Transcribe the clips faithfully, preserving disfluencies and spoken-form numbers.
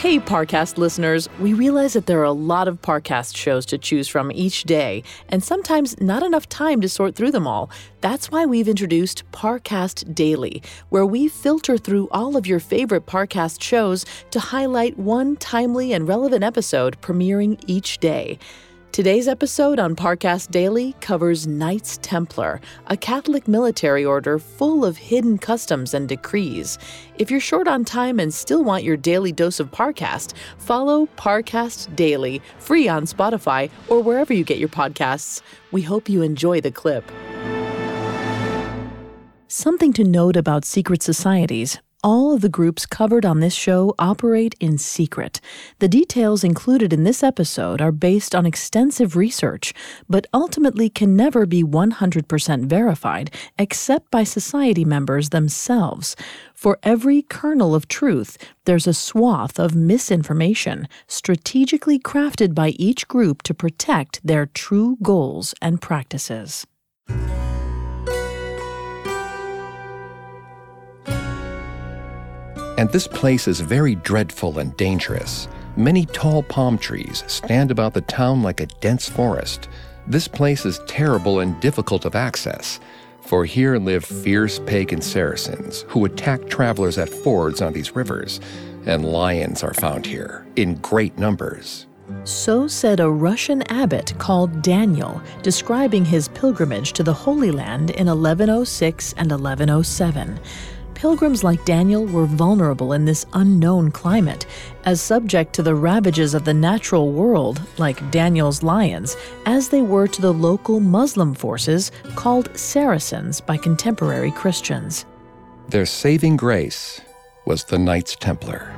Hey, Parcast listeners, we realize that there are a lot of Parcast shows to choose from each day, and sometimes not enough time to sort through them all. That's why we've introduced Parcast Daily, where we filter through all of your favorite Parcast shows to highlight one timely and relevant episode premiering each day. Today's episode on Parcast Daily covers Knights Templar, a Catholic military order full of hidden customs and decrees. If you're short on time and still want your daily dose of Parcast, follow Parcast Daily, free on Spotify or wherever you get your podcasts. We hope you enjoy the clip. Something to note about secret societies. All of the groups covered on this show operate in secret. The details included in this episode are based on extensive research, but ultimately can never be one hundred percent verified except by society members themselves. For every kernel of truth, there's a swath of misinformation, strategically crafted by each group to protect their true goals and practices. And this place is very dreadful and dangerous. Many tall palm trees stand about the town like a dense forest. This place is terrible and difficult of access, for here live fierce pagan Saracens who attack travelers at fords on these rivers, and lions are found here in great numbers. So said a Russian abbot called Daniel, describing his pilgrimage to the Holy Land in eleven oh six and eleven oh seven. Pilgrims like Daniel were vulnerable in this unknown climate, as subject to the ravages of the natural world, like Daniel's lions, as they were to the local Muslim forces called Saracens by contemporary Christians. Their saving grace was the Knights Templar.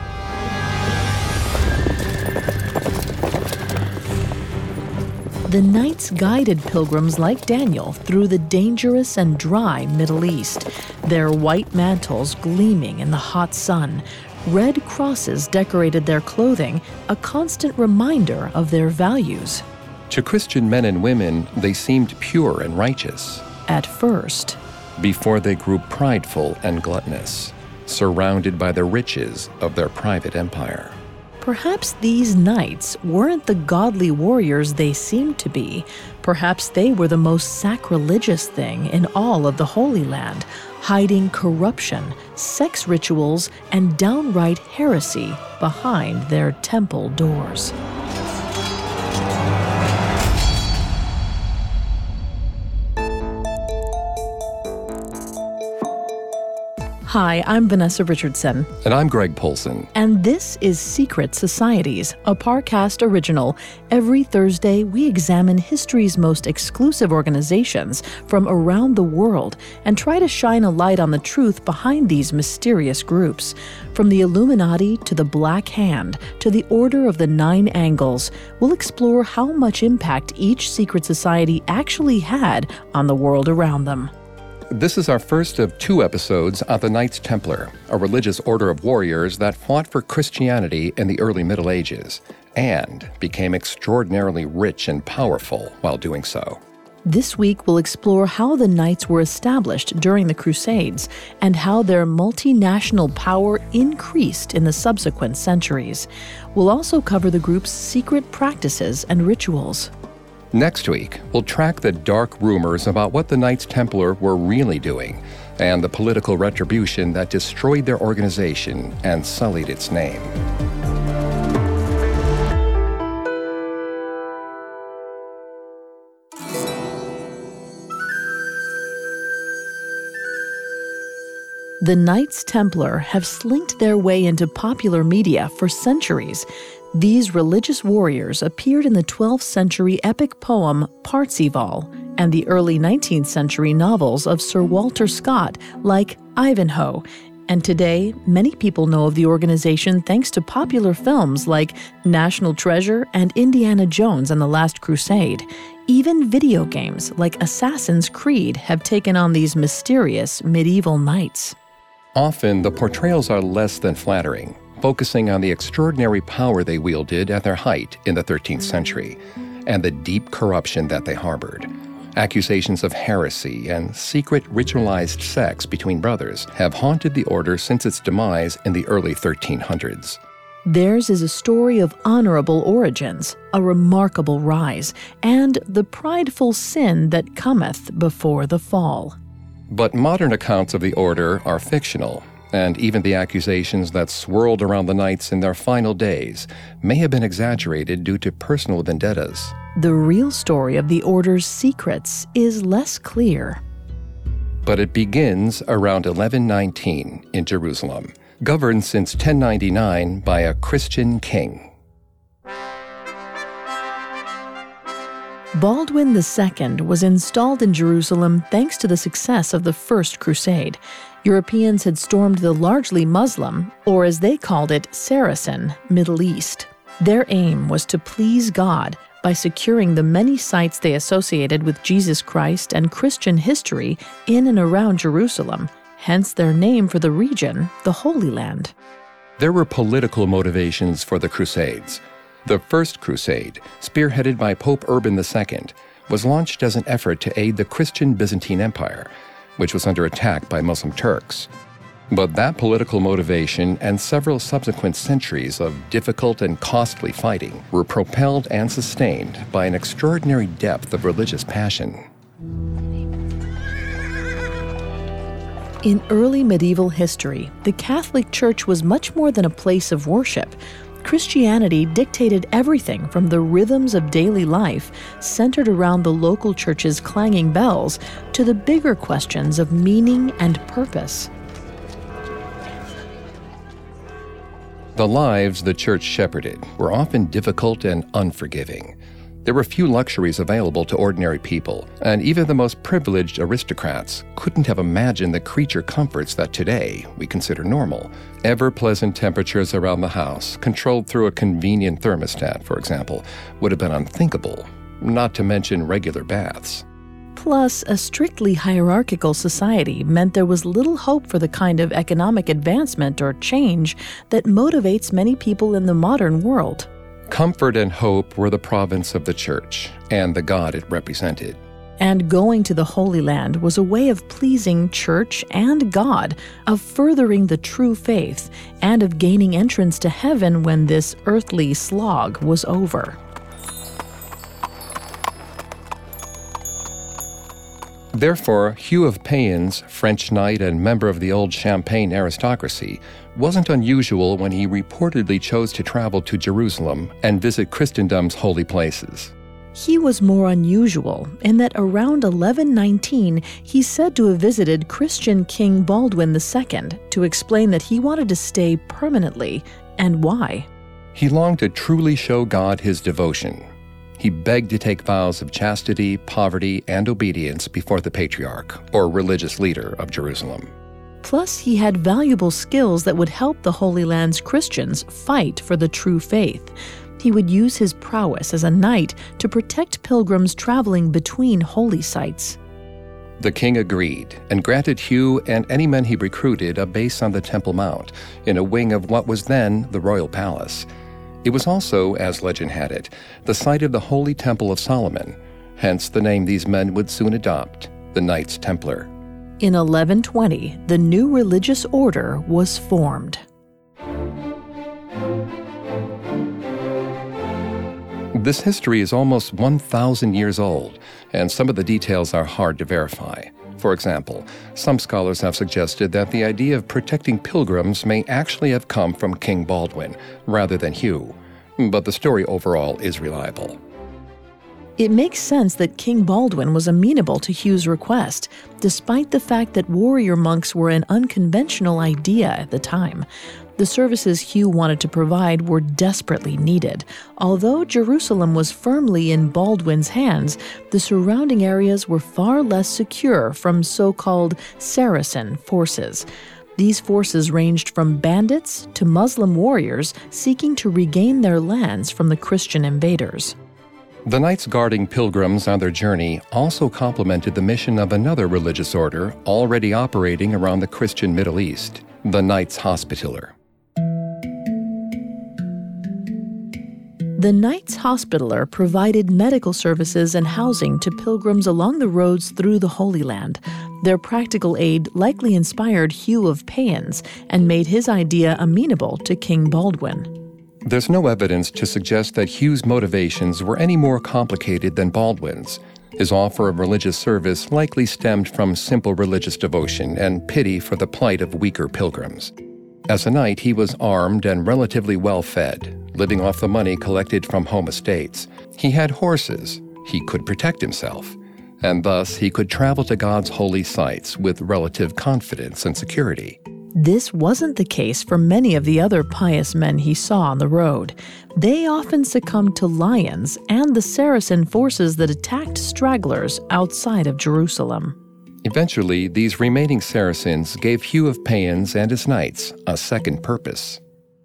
The Knights guided pilgrims like Daniel through the dangerous and dry Middle East, their white mantles gleaming in the hot sun. Red crosses decorated their clothing, a constant reminder of their values. To Christian men and women, they seemed pure and righteous. At first. Before they grew prideful and gluttonous, surrounded by the riches of their private empire. Perhaps these knights weren't the godly warriors they seemed to be. Perhaps they were the most sacrilegious thing in all of the Holy Land, hiding corruption, sex rituals, and downright heresy behind their temple doors. Hi, I'm Vanessa Richardson. And I'm Greg Polson. And this is Secret Societies, a Parcast original. Every Thursday, we examine history's most exclusive organizations from around the world and try to shine a light on the truth behind these mysterious groups. From the Illuminati to the Black Hand to the Order of the Nine Angles, we'll explore how much impact each secret society actually had on the world around them. This is our first of two episodes on the Knights Templar, a religious order of warriors that fought for Christianity in the early Middle Ages and became extraordinarily rich and powerful while doing so. This week, we'll explore how the Knights were established during the Crusades and how their multinational power increased in the subsequent centuries. We'll also cover the group's secret practices and rituals. Next week, we'll track the dark rumors about what the Knights Templar were really doing and the political retribution that destroyed their organization and sullied its name. The Knights Templar have slinked their way into popular media for centuries. These religious warriors appeared in the twelfth century epic poem Parzival and the early nineteenth century novels of Sir Walter Scott, like Ivanhoe. And today, many people know of the organization thanks to popular films like National Treasure and Indiana Jones and the Last Crusade. Even video games like Assassin's Creed have taken on these mysterious medieval knights. Often, the portrayals are less than flattering, focusing on the extraordinary power they wielded at their height in the thirteenth century, and the deep corruption that they harbored. Accusations of heresy and secret ritualized sex between brothers have haunted the order since its demise in the early thirteen hundreds. Theirs is a story of honorable origins, a remarkable rise, and the prideful sin that cometh before the fall. But modern accounts of the order are fictional, and even the accusations that swirled around the Knights in their final days may have been exaggerated due to personal vendettas. The real story of the order's secrets is less clear. But it begins around eleven nineteen in Jerusalem, governed since ten ninety-nine by a Christian king. Baldwin the Second was installed in Jerusalem thanks to the success of the First Crusade. Europeans had stormed the largely Muslim, or as they called it, Saracen, Middle East. Their aim was to please God by securing the many sites they associated with Jesus Christ and Christian history in and around Jerusalem, hence their name for the region, the Holy Land. There were political motivations for the Crusades. The First Crusade, spearheaded by Pope Urban the Second, was launched as an effort to aid the Christian Byzantine Empire, which was under attack by Muslim Turks. But that political motivation and several subsequent centuries of difficult and costly fighting were propelled and sustained by an extraordinary depth of religious passion. In early medieval history, the Catholic Church was much more than a place of worship. Christianity dictated everything from the rhythms of daily life, centered around the local church's clanging bells, to the bigger questions of meaning and purpose. The lives the church shepherded were often difficult and unforgiving. There were few luxuries available to ordinary people, and even the most privileged aristocrats couldn't have imagined the creature comforts that today we consider normal. Ever-pleasant temperatures around the house, controlled through a convenient thermostat, for example, would have been unthinkable, not to mention regular baths. Plus, a strictly hierarchical society meant there was little hope for the kind of economic advancement or change that motivates many people in the modern world. Comfort and hope were the province of the church and the God it represented. And going to the Holy Land was a way of pleasing church and God, of furthering the true faith, and of gaining entrance to heaven when this earthly slog was over. Therefore, Hugh of Payens, French knight and member of the old Champagne aristocracy, wasn't unusual when he reportedly chose to travel to Jerusalem and visit Christendom's holy places. He was more unusual in that around eleven nineteen, he's said to have visited Christian King Baldwin the Second to explain that he wanted to stay permanently, and why. He longed to truly show God his devotion. He begged to take vows of chastity, poverty, and obedience before the patriarch, or religious leader of Jerusalem. Plus, he had valuable skills that would help the Holy Land's Christians fight for the true faith. He would use his prowess as a knight to protect pilgrims traveling between holy sites. The king agreed and granted Hugh and any men he recruited a base on the Temple Mount, in a wing of what was then the royal palace. It was also, as legend had it, the site of the Holy Temple of Solomon, hence the name these men would soon adopt, the Knights Templar. In eleven twenty, the new religious order was formed. This history is almost one thousand years old, and some of the details are hard to verify. For example, some scholars have suggested that the idea of protecting pilgrims may actually have come from King Baldwin, rather than Hugh, but the story overall is reliable. It makes sense that King Baldwin was amenable to Hugh's request, despite the fact that warrior monks were an unconventional idea at the time. The services Hugh wanted to provide were desperately needed. Although Jerusalem was firmly in Baldwin's hands, the surrounding areas were far less secure from so-called Saracen forces. These forces ranged from bandits to Muslim warriors seeking to regain their lands from the Christian invaders. The knights guarding pilgrims on their journey also complemented the mission of another religious order already operating around the Christian Middle East, the Knights Hospitaller. The Knights Hospitaller provided medical services and housing to pilgrims along the roads through the Holy Land. Their practical aid likely inspired Hugh of Payens and made his idea amenable to King Baldwin. There's no evidence to suggest that Hugh's motivations were any more complicated than Baldwin's. His offer of religious service likely stemmed from simple religious devotion and pity for the plight of weaker pilgrims. As a knight, he was armed and relatively well-fed, living off the money collected from home estates. He had horses. He could protect himself. And thus, he could travel to God's holy sites with relative confidence and security. This wasn't the case for many of the other pious men he saw on the road. They often succumbed to lions and the Saracen forces that attacked stragglers outside of Jerusalem. Eventually, these remaining Saracens gave Hugh of Payens and his knights a second purpose.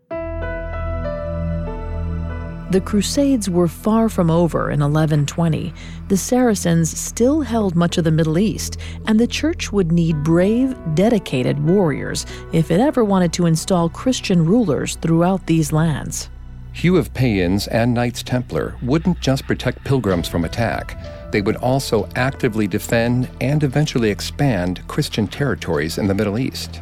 The Crusades were far from over in eleven twenty. The Saracens still held much of the Middle East, and the Church would need brave, dedicated warriors if it ever wanted to install Christian rulers throughout these lands. Hugh of Payens and Knights Templar wouldn't just protect pilgrims from attack. They would also actively defend and eventually expand Christian territories in the Middle East.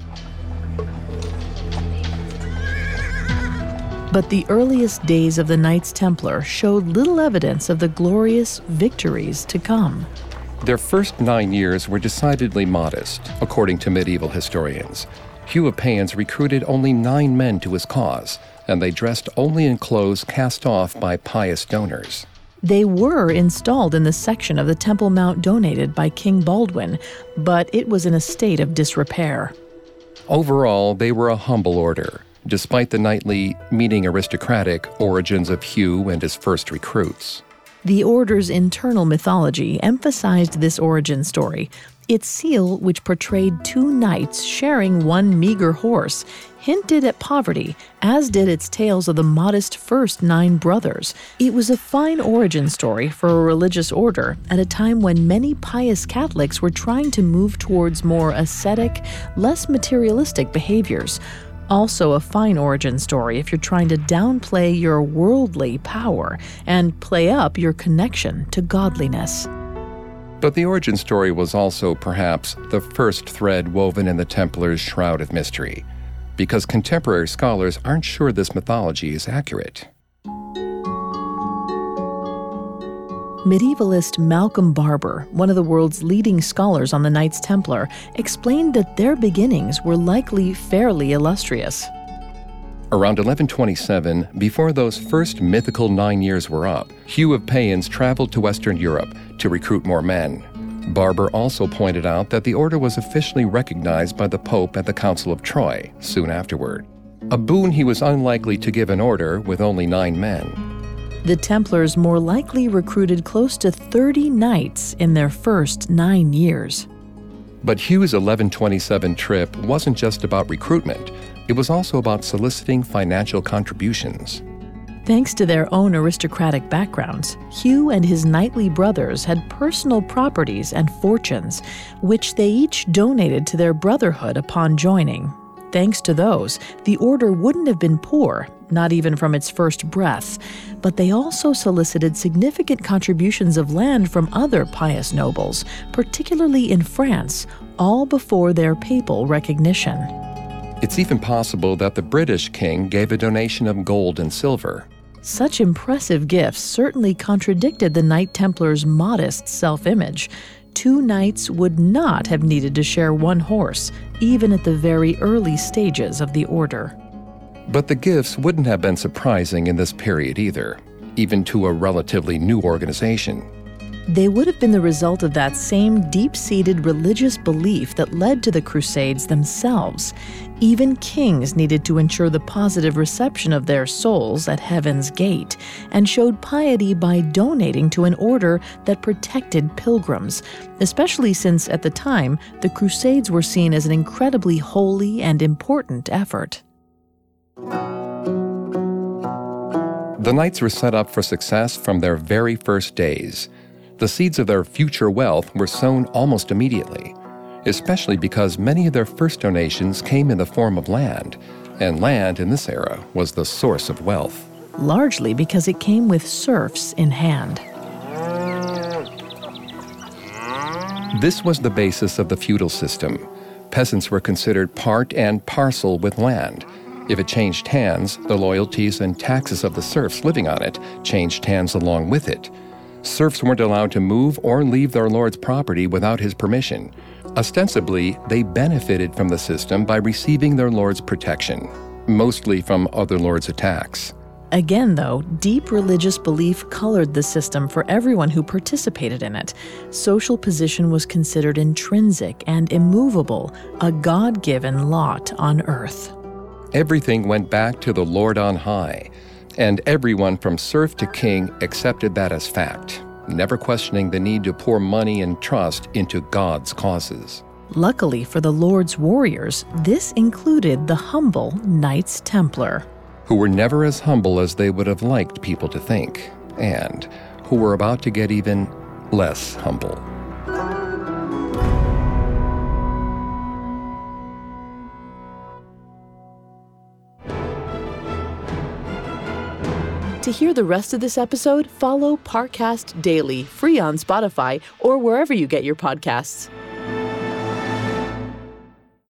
But the earliest days of the Knights Templar showed little evidence of the glorious victories to come. Their first nine years were decidedly modest, according to medieval historians. Hugh of Payens recruited only nine men to his cause, and they dressed only in clothes cast off by pious donors. They were installed in the section of the Temple Mount donated by King Baldwin, but it was in a state of disrepair. Overall, they were a humble order, despite the knightly, meaning aristocratic, origins of Hugh and his first recruits. The order's internal mythology emphasized this origin story. Its seal, which portrayed two knights sharing one meager horse, hinted at poverty, as did its tales of the modest first nine brothers. It was a fine origin story for a religious order at a time when many pious Catholics were trying to move towards more ascetic, less materialistic behaviors. Also a fine origin story if you're trying to downplay your worldly power and play up your connection to godliness. But the origin story was also, perhaps, the first thread woven in the Templars' shroud of mystery, because contemporary scholars aren't sure this mythology is accurate. Medievalist Malcolm Barber, one of the world's leading scholars on the Knights Templar, explained that their beginnings were likely fairly illustrious. Around eleven twenty-seven, before those first mythical nine years were up, Hugh of Payens traveled to Western Europe to recruit more men. Barber also pointed out that the order was officially recognized by the Pope at the Council of Troy soon afterward, a boon he was unlikely to give an order with only nine men. The Templars more likely recruited close to thirty knights in their first nine years. But Hugh's eleven twenty-seven trip wasn't just about recruitment. It was also about soliciting financial contributions. Thanks to their own aristocratic backgrounds, Hugh and his knightly brothers had personal properties and fortunes, which they each donated to their brotherhood upon joining. Thanks to those, the order wouldn't have been poor, not even from its first breath, but they also solicited significant contributions of land from other pious nobles, particularly in France, all before their papal recognition. It's even possible that the British king gave a donation of gold and silver. Such impressive gifts certainly contradicted the Knight Templars' modest self-image. Two knights would not have needed to share one horse, even at the very early stages of the order. But the gifts wouldn't have been surprising in this period either, even to a relatively new organization. They would have been the result of that same deep-seated religious belief that led to the Crusades themselves. Even kings needed to ensure the positive reception of their souls at heaven's gate, and showed piety by donating to an order that protected pilgrims, especially since, at the time, the Crusades were seen as an incredibly holy and important effort. The Knights were set up for success from their very first days. The seeds of their future wealth were sown almost immediately, especially because many of their first donations came in the form of land, and land in this era was the source of wealth. Largely because it came with serfs in hand. This was the basis of the feudal system. Peasants were considered part and parcel with land. If it changed hands, the loyalties and taxes of the serfs living on it changed hands along with it. Serfs weren't allowed to move or leave their lord's property without his permission. Ostensibly, they benefited from the system by receiving their lord's protection, mostly from other lords' attacks. Again, though, deep religious belief colored the system for everyone who participated in it. Social position was considered intrinsic and immovable, a God-given lot on earth. Everything went back to the Lord on high, and everyone from serf to king accepted that as fact, never questioning the need to pour money and trust into God's causes. Luckily for the Lord's warriors, this included the humble Knights Templar, who were never as humble as they would have liked people to think, and who were about to get even less humble. To hear the rest of this episode, follow Parcast Daily, free on Spotify or wherever you get your podcasts.